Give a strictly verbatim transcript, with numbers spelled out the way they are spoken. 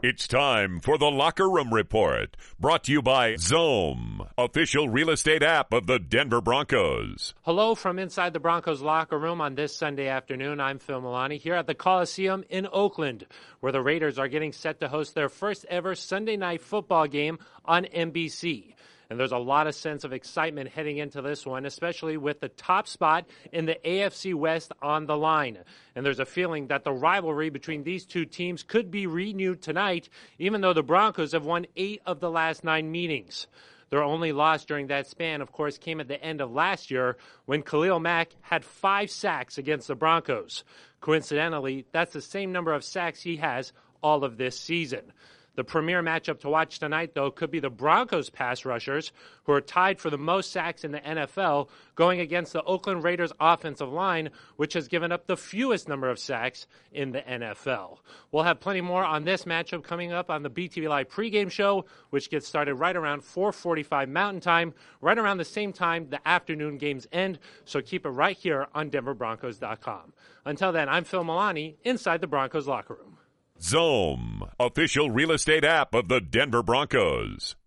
It's time for the Locker Room Report, brought to you by Zoom, official real estate app of the Denver Broncos. Hello from inside the Broncos locker room on this Sunday afternoon. I'm Phil Milani here at the Coliseum in Oakland, where the Raiders are getting set to host their first ever Sunday night football game on N B C. And there's a lot of sense of excitement heading into this one, especially with the top spot in the A F C West on the line. And there's a feeling that the rivalry between these two teams could be renewed tonight, even though the Broncos have won eight of the last nine meetings. Their only loss during that span, of course, came at the end of last year when Khalil Mack had five sacks against the Broncos. Coincidentally, that's the same number of sacks he has all of this season. The premier matchup to watch tonight, though, could be the Broncos pass rushers, who are tied for the most sacks in the N F L, going against the Oakland Raiders offensive line, which has given up the fewest number of sacks in the N F L. We'll have plenty more on this matchup coming up on the B T V Live pregame show, which gets started right around four forty-five Mountain Time, right around the same time the afternoon games end, so keep it right here on Denver Broncos dot com. Until then, I'm Phil Milani, inside the Broncos locker room. Zoom, official real estate app of the Denver Broncos.